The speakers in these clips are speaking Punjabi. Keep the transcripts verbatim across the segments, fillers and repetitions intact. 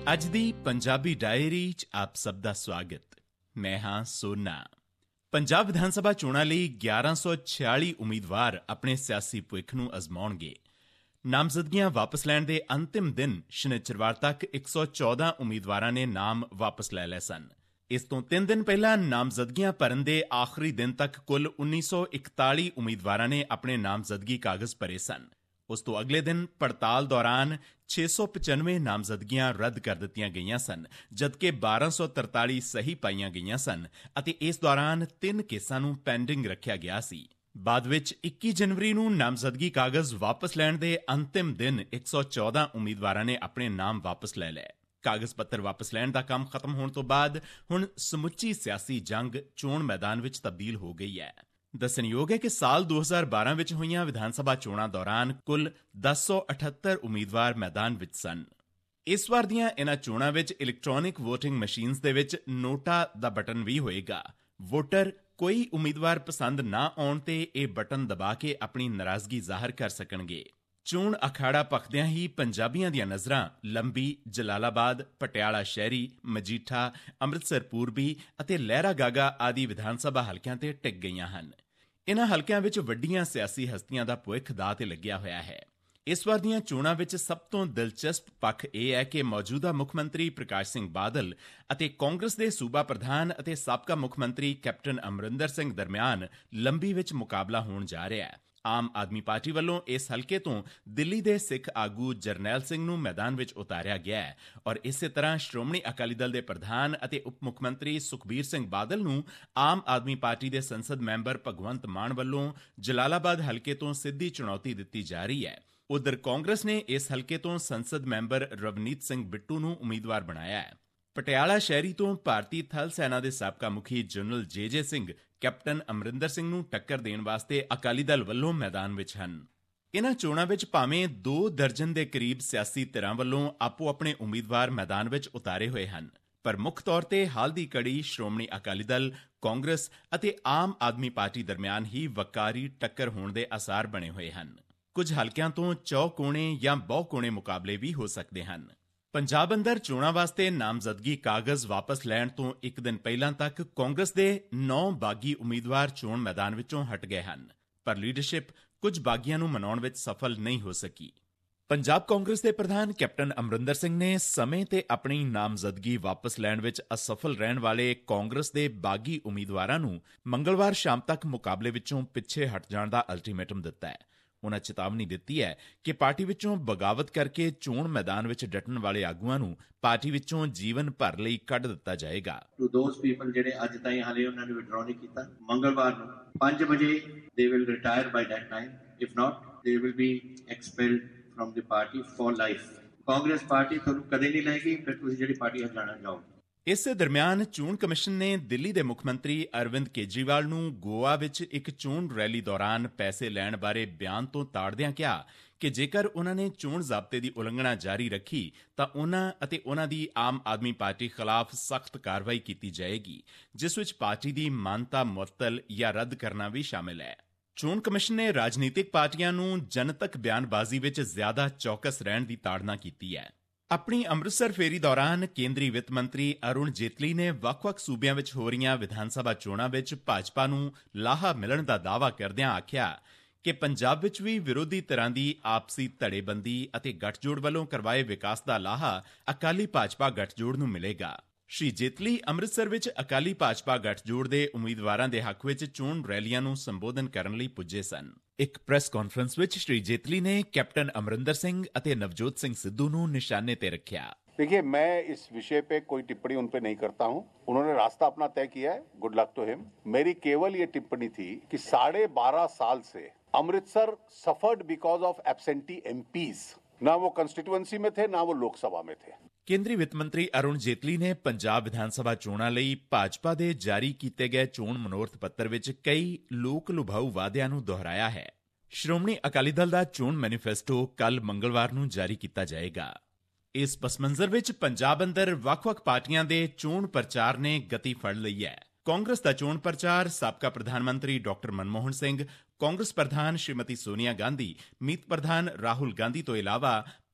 ਅੱਜ ਦੀ ਪੰਜਾਬੀ ਡਾਇਰੀ 'ਚ ਆਪ ਸਭ ਦਾ ਸਵਾਗਤ। ਮੈਂ ਹਾਂ ਸੋਨਾ। ਪੰਜਾਬ ਵਿਧਾਨ ਸਭਾ ਚੋਣਾਂ ਲਈ ਗਿਆਰਾਂ ਸੌ ਛਿਆਲੀ ਉਮੀਦਵਾਰ ਆਪਣੇ ਸਿਆਸੀ ਭਵਿੱਖ ਨੂੰ ਅਜ਼ਮਾਉਣਗੇ। ਨਾਮਜ਼ਦਗੀਆਂ ਵਾਪਸ ਲੈਣ ਦੇ ਅੰਤਿਮ ਦਿਨ ਸ਼ਨਿਚਰਵਾਰ ਤੱਕ ਇੱਕ ਸੌ ਚੌਦਾਂ ਉਮੀਦਵਾਰਾਂ ਨੇ ਨਾਮ ਵਾਪਸ ਲੈ ਲਏ ਸਨ। ਇਸ ਤੋਂ ਤਿੰਨ ਦਿਨ ਪਹਿਲਾਂ ਨਾਮਜ਼ਦਗੀਆਂ ਭਰਨ ਦੇ ਆਖਰੀ ਦਿਨ ਤੱਕ ਕੁੱਲ ਉੱਨੀ ਸੌ ਇਕਤਾਲੀ ਉਮੀਦਵਾਰਾਂ ਨੇ ਆਪਣੇ ਨਾਮਜ਼ਦਗੀ ਕਾਗਜ਼ ਭਰੇ ਸਨ। ਉਸ ਤੋਂ ਅਗਲੇ ਦਿਨ ਪੜਤਾਲ ਦੌਰਾਨ ਛੇ ਸੌ ਪਚਾਨਵੇਂ ਨਾਮਜ਼ਦਗੀਆਂ ਰੱਦ ਕਰ ਦਿੱਤੀਆਂ ਗਈਆਂ ਸਨ, ਜਦਕਿ ਬਾਰਾਂ ਸੌ ਤਰਤਾਲੀ ਸਹੀ ਪਾਈਆਂ ਗਈਆਂ ਸਨ ਅਤੇ ਇਸ ਦੌਰਾਨ ਤਿੰਨ ਕੇਸਾਂ ਨੂੰ ਪੈਂਡਿੰਗ ਰੱਖਿਆ ਗਿਆ ਸੀ। ਬਾਅਦ ਵਿੱਚ ਇੱਕੀ ਜਨਵਰੀ ਨੂੰ ਨਾਮਜ਼ਦਗੀ ਕਾਗਜ਼ ਵਾਪਸ ਲੈਣ ਦੇ ਅੰਤਿਮ ਦਿਨ ਇੱਕ ਸੌ ਚੌਦਾਂ ਉਮੀਦਵਾਰਾਂ ਨੇ ਆਪਣੇ ਨਾਮ ਵਾਪਸ ਲੈ ਲਏ। ਕਾਗਜ਼ ਪੱਤਰ ਵਾਪਸ ਲੈਣ ਦਾ ਕੰਮ ਖਤਮ ਹੋਣ ਤੋਂ ਬਾਅਦ ਹੁਣ ਸਮੁੱਚੀ ਸਿਆਸੀ ਜੰਗ ਚੋਣ ਮੈਦਾਨ ਵਿੱਚ ਤਬਦੀਲ ਹੋ ਗਈ ਹੈ। ਦੱਸਣਯੋਗ ਹੈ ਕਿ ਸਾਲ ਦੋ ਹਜ਼ਾਰ ਬਾਰਾਂ ਵਿੱਚ ਹੋਈਆਂ ਵਿਧਾਨ ਸਭਾ ਚੋਣਾਂ ਦੌਰਾਨ ਕੁੱਲ ਦਸ ਸੌ ਅਠੱਤਰ ਉਮੀਦਵਾਰ ਮੈਦਾਨ ਵਿੱਚ ਸਨ। ਇਸ ਵਾਰ ਦੀਆਂ ਇਨ੍ਹਾਂ ਚੋਣਾਂ ਵਿੱਚ ਇਲੈਕਟ੍ਰੋਨਿਕ ਵੋਟਿੰਗ ਮਸ਼ੀਨਸ ਦੇ ਵਿੱਚ ਨੋਟਾ ਦਾ ਬਟਨ ਵੀ ਹੋਏਗਾ। ਵੋਟਰ ਕੋਈ ਉਮੀਦਵਾਰ ਪਸੰਦ ਨਾ ਆਉਣ ਤੇ ਇਹ ਬਟਨ ਦਬਾ ਕੇ ਆਪਣੀ ਨਾਰਾਜ਼ਗੀ ਜ਼ਾਹਰ ਕਰ ਸਕਣਗੇ। ਚੋਣ ਅਖਾੜਾ ਭਖਦਿਆਂ ਹੀ ਪੰਜਾਬੀਆਂ ਦੀਆਂ ਨਜ਼ਰਾਂ ਲੰਬੀ, ਜਲਾਲਾਬਾਦ, ਪਟਿਆਲਾ ਸ਼ਹਿਰੀ, ਮਜੀਠਾ, ਅੰਮ੍ਰਿਤਸਰ ਪੂਰਬੀ ਅਤੇ ਲਹਿਰਾ ਗਾਗਾ ਆਦਿ ਵਿਧਾਨ ਸਭਾ ਹਲਕਿਆਂ ਤੇ ਟਿਕ ਗਈਆਂ ਹਨ। ਇਨ੍ਹਾਂ ਹਲਕਿਆਂ ਵਿੱਚ ਵੱਡੀਆਂ ਸਿਆਸੀ ਹਸਤੀਆਂ ਦਾ ਭਵਿੱਖ ਦਾਅ ਤੇ ਲੱਗਿਆ ਹੋਇਆ ਹੈ। ਇਸ ਵਾਰ ਦੀਆਂ ਚੋਣਾਂ ਵਿੱਚ ਸਭ ਤੋਂ ਦਿਲਚਸਪ ਪੱਖ ਇਹ ਹੈ ਕਿ ਮੌਜੂਦਾ ਮੁੱਖ ਮੰਤਰੀ ਪ੍ਰਕਾਸ਼ ਸਿੰਘ ਬਾਦਲ ਅਤੇ ਕਾਂਗਰਸ ਦੇ ਸੂਬਾ ਪ੍ਰਧਾਨ ਅਤੇ ਸਾਬਕਾ ਮੁੱਖ ਮੰਤਰੀ ਕੈਪਟਨ ਅਮਰਿੰਦਰ ਸਿੰਘ ਦਰਮਿਆਨ ਲੰਬੀ ਵਿੱਚ ਮੁਕਾਬਲਾ ਹੋਣ ਜਾ ਰਿਹਾ ਹੈ। ਆਮ ਆਦਮੀ ਪਾਰਟੀ ਵੱਲੋਂ ਇਸ ਹਲਕੇ ਤੋਂ ਦਿੱਲੀ ਦੇ ਸਿੱਖ ਆਗੂ ਜਰਨੈਲ ਸਿੰਘ ਨੂੰ ਮੈਦਾਨ ਵਿੱਚ ਉਤਾਰਿਆ ਗਿਆ ਹੈ ਔਰ ਇਸੇ ਤਰ੍ਹਾਂ ਸ਼੍ਰੋਮਣੀ ਅਕਾਲੀ ਦਲ ਦੇ ਪ੍ਰਧਾਨ ਅਤੇ ਉਪ ਮੁੱਖ ਮੰਤਰੀ ਸੁਖਬੀਰ ਸਿੰਘ ਬਾਦਲ ਨੂੰ ਆਮ ਆਦਮੀ ਪਾਰਟੀ ਦੇ ਸੰਸਦ ਮੈਂਬਰ ਭਗਵੰਤ ਮਾਨ ਵੱਲੋਂ ਜਲਾਲਾਬਾਦ ਹਲਕੇ ਤੋਂ ਸਿੱਧੀ ਚੁਣੌਤੀ ਦਿੱਤੀ ਜਾ ਰਹੀ ਹੈ। ਉਧਰ ਕਾਂਗਰਸ ਨੇ ਇਸ ਹਲਕੇ ਤੋਂ ਸੰਸਦ ਮੈਂਬਰ ਰਵਨੀਤ ਸਿੰਘ ਬਿੱਟੂ ਨੂੰ ਉਮੀਦਵਾਰ ਬਣਾਇਆ ਹੈ। ਪਟਿਆਲਾ ਸ਼ਹਿਰੀ ਤੋਂ ਭਾਰਤੀ ਥਲ ਸੈਨਾ ਦੇ ਸਾਬਕਾ ਮੁਖੀ ਜਨਰਲ ਜੇ ਜੇ ਸਿੰਘ ਕੈਪਟਨ ਅਮਰਿੰਦਰ ਸਿੰਘ ਨੂੰ ਟੱਕਰ ਦੇਣ ਵਾਸਤੇ ਅਕਾਲੀ ਦਲ ਵੱਲੋਂ ਮੈਦਾਨ ਵਿੱਚ ਹਨ। ਇਨ੍ਹਾਂ ਚੋਣਾਂ ਵਿੱਚ ਭਾਵੇਂ ਦੋ ਦਰਜਨ ਦੇ ਕਰੀਬ ਸਿਆਸੀ ਧਿਰਾਂ ਵੱਲੋਂ ਆਪੋ ਆਪਣੇ ਉਮੀਦਵਾਰ ਮੈਦਾਨ ਵਿੱਚ ਉਤਾਰੇ ਹੋਏ ਹਨ, ਪਰ ਮੁੱਖ ਤੌਰ ਤੇ ਹਾਲ ਦੀ ਘੜੀ ਸ਼੍ਰੋਮਣੀ ਅਕਾਲੀ ਦਲ, ਕਾਂਗਰਸ ਅਤੇ ਆਮ ਆਦਮੀ ਪਾਰਟੀ ਦਰਮਿਆਨ ਹੀ ਵੱਕਾਰੀ ਟੱਕਰ ਹੋਣ ਦੇ ਆਸਾਰ ਬਣੇ ਹੋਏ ਹਨ। ਕੁਝ ਹਲਕਿਆਂ ਤੋਂ ਚੌਕੋਣੇ ਜਾਂ ਬਹੁਕੋਣੇ ਮੁਕਾਬਲੇ ਵੀ ਹੋ ਸਕਦੇ ਹਨ। ਪੰਜਾਬ ਅੰਦਰ ਚੋਣਾਂ ਵਾਸਤੇ ਨਾਮਜ਼ਦਗੀ ਕਾਗਜ਼ ਵਾਪਸ ਲੈਣ ਤੋਂ ਇੱਕ ਦਿਨ ਪਹਿਲਾਂ ਤੱਕ ਕਾਂਗਰਸ ਦੇ ਨੌ ਬਾਗੀ ਉਮੀਦਵਾਰ ਚੋਣ ਮੈਦਾਨ ਵਿੱਚੋਂ ਹਟ ਗਏ ਹਨ, ਪਰ ਲੀਡਰਸ਼ਿਪ ਕੁਝ ਬਾਗੀਆਂ ਨੂੰ ਮਨਾਉਣ ਵਿੱਚ ਸਫਲ ਨਹੀਂ ਹੋ ਸਕੀ। ਪੰਜਾਬ ਕਾਂਗਰਸ ਦੇ ਪ੍ਰਧਾਨ ਕੈਪਟਨ ਅਮਰਿੰਦਰ ਸਿੰਘ ਨੇ ਸਮੇਂ ਤੇ ਆਪਣੀ ਨਾਮਜ਼ਦਗੀ ਵਾਪਸ ਲੈਣ ਵਿੱਚ ਅਸਫਲ ਰਹਿਣ ਵਾਲੇ ਕਾਂਗਰਸ ਦੇ ਬਾਗੀ ਉਮੀਦਵਾਰਾਂ ਨੂੰ ਮੰਗਲਵਾਰ ਸ਼ਾਮ ਤੱਕ ਮੁਕਾਬਲੇ ਵਿੱਚੋਂ ਪਿੱਛੇ ਹਟ ਜਾਣ ਦਾ ਅਲਟੀਮੇਟਮ ਦਿੱਤਾ ਹੈ। ਉਨ੍ਹਾਂ ਚੇਤਾਵਨੀ ਦਿੱਤੀ ਹੈ ਕਿ ਪਾਰਟੀ ਵਿੱਚੋਂ ਬਗਾਵਤ ਕਰਕੇ ਚੋਣ ਮੈਦਾਨ ਵਿੱਚ ਡਟਣ ਵਾਲੇ ਆਗੂਆਂ ਨੂੰ ਪਾਰਟੀ ਵਿੱਚੋਂ ਜੀਵਨ ਭਰ ਲਈ ਕੱਢ ਦਿੱਤਾ ਜਾਏਗਾ। ਟੂ ਦੋਜ਼ ਪੀਪਲ ਜਿਹੜੇ ਅੱਜ ਤਾਈਂ ਹਾਲੇ ਉਹਨਾਂ ਨੇ ਵਿਡਰਾਅ ਨਹੀਂ ਕੀਤਾ, ਮੰਗਲਵਾਰ ਨੂੰ ਪੰਜ ਵਜੇ they will retire by that time, if not they will be expelled from the party for life. Congress party ਤੁਹਾਨੂੰ ਕਦੇ ਨਹੀਂ ਲਏਗੀ, ਫਿਰ ਤੁਸੀਂ ਜਿਹੜੀ ਪਾਰਟੀ ਹਟਾਉਣਾ ਚਾਹੋਗੇ। ਇਸੇ ਦਰਮਿਆਨ ਚੋਣ ਕਮਿਸ਼ਨ ਨੇ ਦਿੱਲੀ ਦੇ ਮੁੱਖ ਮੰਤਰੀ ਅਰਵਿੰਦ ਕੇਜਰੀਵਾਲ ਨੂੰ ਗੋਆ ਵਿੱਚ ਇੱਕ ਚੋਣ ਰੈਲੀ ਦੌਰਾਨ ਪੈਸੇ ਲੈਣ ਬਾਰੇ ਬਿਆਨ ਤੋਂ ਤਾੜਦਿਆਂ ਕਿਹਾ ਕਿ ਜੇਕਰ ਉਨ੍ਹਾਂ ਨੇ ਚੋਣ ਜ਼ਾਬਤੇ ਦੀ ਉਲੰਘਣਾ ਜਾਰੀ ਰੱਖੀ ਤਾਂ ਉਨ੍ਹਾਂ ਅਤੇ ਉਨ੍ਹਾਂ ਦੀ ਆਮ ਆਦਮੀ ਪਾਰਟੀ ਖਿਲਾਫ ਸਖਤ ਕਾਰਵਾਈ ਕੀਤੀ ਜਾਏਗੀ, ਜਿਸ ਵਿੱਚ ਪਾਰਟੀ ਦੀ ਮਾਨਤਾ ਮੁਅੱਤਲ ਜਾਂ ਰੱਦ ਕਰਨਾ ਵੀ ਸ਼ਾਮਿਲ ਹੈ। ਚੋਣ ਕਮਿਸ਼ਨ ਨੇ ਰਾਜਨੀਤਿਕ ਪਾਰਟੀਆਂ ਨੂੰ ਜਨਤਕ ਬਿਆਨਬਾਜ਼ੀ ਵਿੱਚ ਜ਼ਿਆਦਾ ਚੌਕਸ ਰਹਿਣ ਦੀ ਤਾੜਨਾ ਕੀਤੀ ਹੈ। ਆਪਣੀ ਅੰਮ੍ਰਿਤਸਰ ਫੇਰੀ ਦੌਰਾਨ ਕੇਂਦਰੀ ਵਿੱਤ ਮੰਤਰੀ ਅਰੁਣ ਜੇਤਲੀ ਨੇ ਵੱਖ-ਵੱਖ ਸੂਬਿਆਂ ਵਿੱਚ ਹੋ ਰਹੀਆਂ ਵਿਧਾਨ ਸਭਾ ਚੋਣਾਂ ਵਿੱਚ ਭਾਜਪਾ ਨੂੰ ਲਾਹਾ ਮਿਲਣ ਦਾ ਦਾਅਵਾ ਕਰਦਿਆਂ ਆਖਿਆ ਕਿ ਪੰਜਾਬ ਵਿੱਚ ਵੀ ਵਿਰੋਧੀ ਧਿਰਾਂ ਦੀ ਆਪਸੀ ਧੜੇਬੰਦੀ ਅਤੇ ਗੱਠਜੋੜ ਵੱਲੋਂ ਕਰਵਾਏ ਵਿਕਾਸ ਦਾ ਲਾਹਾ ਅਕਾਲੀ ਭਾਜਪਾ ਗੱਠਜੋੜ ਨੂੰ ਮਿਲੇਗਾ। ਸ਼੍ਰੀ ਜੇਤਲੀ ਅੰਮ੍ਰਿਤਸਰ ਵਿੱਚ ਅਕਾਲੀ ਭਾਜਪਾ ਗੱਠਜੋੜ ਦੇ ਉਮੀਦਵਾਰਾਂ ਦੇ ਹੱਕ ਵਿੱਚ ਚੋਣ ਰੈਲੀਆਂ ਨੂੰ ਸੰਬੋਧਨ ਕਰਨ ਲਈ ਪੁੱਜੇ ਸਨ। ਇੱਕ ਪ੍ਰੈਸ ਕਾਨਫਰੰਸ ਵਿੱਚ ਸ਼੍ਰੀ ਜੇਤਲੀ ਨੇ ਕੈਪਟਨ ਅਮਰਿੰਦਰ ਸਿੰਘ ਅਤੇ ਨਵਜੋਤ ਸਿੰਘ सिद्धू ਨੂੰ ਨਿਸ਼ਾਨੇ ਤੇ ਰੱਖਿਆ। देखिए, मैं इस विषय पे कोई टिप्पणी उन पे नहीं करता हूं। उन्होंने रास्ता अपना तय किया है, गुड लक टू हिम। मेरी केवल ये टिप्पणी थी कि साढ़े बारह साल से Amritsar suffered because of absentee MPs. ना वो कंस्टिट्यूएंसी में थे, ना वो लोकसभा में थे। ਕੇਂਦਰੀ ਵਿੱਤ ਮੰਤਰੀ ਅਰੁਣ ਜੇਤਲੀ ਨੇ ਪੰਜਾਬ ਵਿਧਾਨ ਸਭਾ ਚੋਣਾਂ ਲਈ ਭਾਜਪਾ ਦੇ ਜਾਰੀ ਕੀਤੇ ਗਏ ਚੋਣ ਮਨੋਰਥ ਪੱਤਰ ਵਿੱਚ ਕਈ ਲੋਕ ਲੁਭਾਊ ਵਾਅਦਿਆਂ ਨੂੰ ਦੁਹਰਾਇਆ ਹੈ। ਸ਼੍ਰੋਮਣੀ ਅਕਾਲੀ ਦਲ ਦਾ ਚੋਣ ਮੈਨੀਫੈਸਟੋ ਕੱਲ ਮੰਗਲਵਾਰ ਨੂੰ ਜਾਰੀ ਕੀਤਾ ਜਾਏਗਾ। ਇਸ ਪਸਮੰਜ਼ਰ ਵਿੱਚ ਪੰਜਾਬ ਅੰਦਰ ਵੱਖ-ਵੱਖ ਪਾਰਟੀਆਂ ਦੇ ਚੋਣ ਪ੍ਰਚਾਰ ਨੇ ਗਤੀ ਫੜ ਲਈ ਹੈ। ਕਾਂਗਰਸ ਦਾ ਚੋਣ ਪ੍ਰਚਾਰ ਸਾਬਕਾ ਪ੍ਰਧਾਨ ਮੰਤਰੀ ਡਾਕਟਰ ਮਨਮੋਹਨ ਸਿੰਘ, ਕਾਂਗਰਸ ਪ੍ਰਧਾਨ ਸ਼੍ਰੀਮਤੀ ਸੋਨੀਆ ਗਾਂਧੀ, ਮੀਤ ਪ੍ਰਧਾਨ ਰਾਹੁਲ ਗਾਂਧੀ ਤੋਂ ਇਲਾਵਾ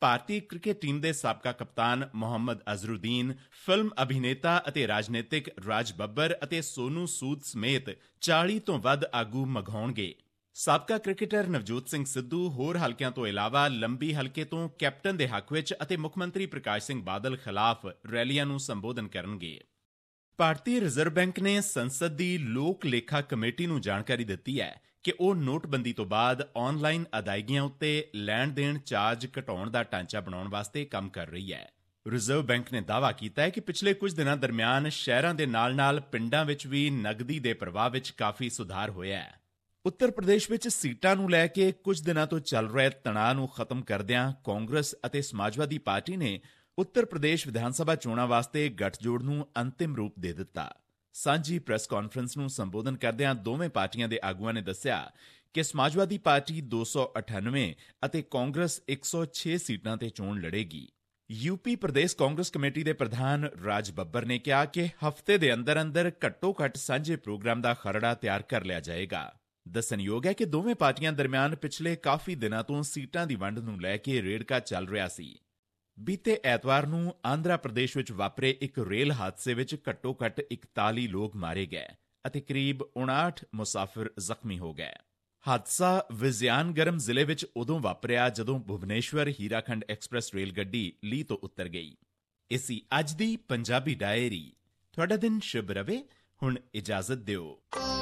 ਭਾਰਤੀ ਕ੍ਰਿਕਟ ਟੀਮ ਦੇ ਸਾਬਕਾ ਕਪਤਾਨ ਮੁਹੰਮਦ ਅਜ਼ਹਰੁਦੀਨ, ਫਿਲਮ ਅਭਿਨੇਤਾ ਅਤੇ ਰਾਜਨੀਤਿਕ ਰਾਜ ਬੱਬਰ ਅਤੇ ਸੋਨੂ ਸੂਦ ਸਮੇਤ ਚਾਲੀ ਤੋਂ ਵੱਧ ਆਗੂ ਮਘਾਉਣਗੇ। ਸਾਬਕਾ ਕ੍ਰਿਕਟਰ ਨਵਜੋਤ ਸਿੰਘ ਸਿੱਧੂ ਹੋਰ ਹਲਕਿਆਂ ਤੋਂ ਇਲਾਵਾ ਲੰਬੀ ਹਲਕੇ ਤੋਂ ਕੈਪਟਨ ਦੇ ਹੱਕ ਵਿੱਚ ਅਤੇ ਮੁੱਖ ਮੰਤਰੀ ਪ੍ਰਕਾਸ਼ ਸਿੰਘ ਬਾਦਲ ਖਿਲਾਫ ਰੈਲੀਆਂ ਨੂੰ ਸੰਬੋਧਨ ਕਰਨਗੇ। ਭਾਰਤੀ ਰਿਜ਼ਰਵ ਬੈਂਕ ਨੇ ਸੰਸਦ ਦੀ ਲੋਕ ਲੇਖਾ ਕਮੇਟੀ ਨੂੰ ਜਾਣਕਾਰੀ ਦਿੱਤੀ ਹੈ ਕਿ ਉਹ ਨੋਟਬੰਦੀ ਤੋਂ ਬਾਅਦ ਆਨਲਾਈਨ ਅਦਾਇਗੀਆਂ ਉੱਤੇ ਲੈਣ-ਦੇਣ ਚਾਰਜ ਘਟਾਉਣ ਦਾ ਢਾਂਚਾ ਬਣਾਉਣ ਵਾਸਤੇ ਕੰਮ ਕਰ ਰਹੀ ਹੈ। ਰਿਜ਼ਰਵ ਬੈਂਕ ਨੇ ਦਾਅਵਾ ਕੀਤਾ ਹੈ ਕਿ ਪਿਛਲੇ ਕੁਝ ਦਿਨਾਂ ਦਰਮਿਆਨ ਸ਼ਹਿਰਾਂ ਦੇ ਨਾਲ-ਨਾਲ ਪਿੰਡਾਂ ਵਿੱਚ ਵੀ ਨਗਦੀ ਦੇ ਪ੍ਰਵਾਹ ਵਿੱਚ ਕਾਫੀ ਸੁਧਾਰ ਹੋਇਆ ਹੈ। ਉੱਤਰ ਪ੍ਰਦੇਸ਼ ਵਿੱਚ ਸੀਟਾਂ ਨੂੰ ਲੈ ਕੇ ਕੁਝ ਦਿਨਾਂ ਤੋਂ ਚੱਲ ਰਹੇ ਤਣਾਅ ਨੂੰ ਖਤਮ ਕਰਦਿਆਂ ਕਾਂਗਰਸ ਅਤੇ ਸਮਾਜਵਾਦੀ ਪਾਰਟੀ ਨੇ ਉੱਤਰ ਪ੍ਰਦੇਸ਼ ਵਿਧਾਨ ਸਭਾ ਚੋਣਾਂ ਵਾਸਤੇ ਗੱਠਜੋੜ ਨੂੰ ਅੰਤਿਮ ਰੂਪ ਦੇ ਦਿੱਤਾ। ਸਾਂਝੀ ਪ੍ਰੈਸ ਕਾਨਫਰੰਸ ਨੂੰ ਸੰਬੋਧਨ ਕਰਦਿਆਂ ਦੋਵੇਂ ਪਾਰਟੀਆਂ ਦੇ ਆਗੂਆਂ ਨੇ ਦੱਸਿਆ ਕਿ ਸਮਾਜਵਾਦੀ ਪਾਰਟੀ ਦੋ ਸੌ ਅਠਾਨਵੇਂ ਅਤੇ ਕਾਂਗਰਸ ਇੱਕ ਸੌ ਛੇ ਸੀਟਾਂ ਤੇ ਚੋਣ ਲੜੇਗੀ। ਯੂਪੀ ਪ੍ਰਦੇਸ਼ ਕਾਂਗਰਸ ਕਮੇਟੀ ਦੇ ਪ੍ਰਧਾਨ ਰਾਜ ਬੱਬਰ ਨੇ ਕਿਹਾ ਕਿ ਹਫ਼ਤੇ ਦੇ ਅੰਦਰ-ਅੰਦਰ ਘੱਟੋ-ਘੱਟ ਸਾਂਝੇ ਪ੍ਰੋਗਰਾਮ ਦਾ ਖਰੜਾ ਤਿਆਰ ਕਰ ਲਿਆ ਜਾਏਗਾ। ਦੱਸਣਯੋਗ ਹੈ ਕਿ ਦੋਵੇਂ ਪਾਰਟੀਆਂ ਦਰਮਿਆਨ ਪਿਛਲੇ ਕਾਫੀ ਦਿਨਾਂ ਤੋਂ ਸੀਟਾਂ ਦੀ ਵੰਡ ਨੂੰ ਲੈ ਕੇ ਰੇੜਕਾ ਚੱਲ ਰਿਹਾ ਸੀ। ਬੀਤੇ ਐਤਵਾਰ ਨੂੰ ਆਂਧਰਾ ਪ੍ਰਦੇਸ਼ ਵਿੱਚ ਵਾਪਰੇ ਇੱਕ ਰੇਲ ਹਾਦਸੇ ਵਿੱਚ ਘੱਟੋ-ਘੱਟ ਇਕਤਾਲੀ ਲੋਕ ਮਾਰੇ ਗਏ ਅਤੇ ਕਰੀਬ ਉਣਾਹਠ ਮੁਸਾਫਿਰ ਜ਼ਖਮੀ ਹੋ ਗਏ। ਹਾਦਸਾ ਵਿਜ਼ਿਆਨਗਰਮ ਜ਼ਿਲ੍ਹੇ ਵਿੱਚ ਉਦੋਂ ਵਾਪਰਿਆ ਜਦੋਂ ਭੁਵਨੇਸ਼ਵਰ ਹੀਰਾਖੰਡ ਐਕਸਪ੍ਰੈਸ ਰੇਲ ਗੱਡੀ ਲੀਹ ਤੋਂ ਉਤਰ ਗਈ। ਇਹ ਸੀ ਅੱਜ ਦੀ ਪੰਜਾਬੀ ਡਾਇਰੀ। ਤੁਹਾਡਾ ਦਿਨ ਸ਼ੁਭ ਰਵੇ। ਹੁਣ ਇਜਾਜ਼ਤ ਦਿਓ।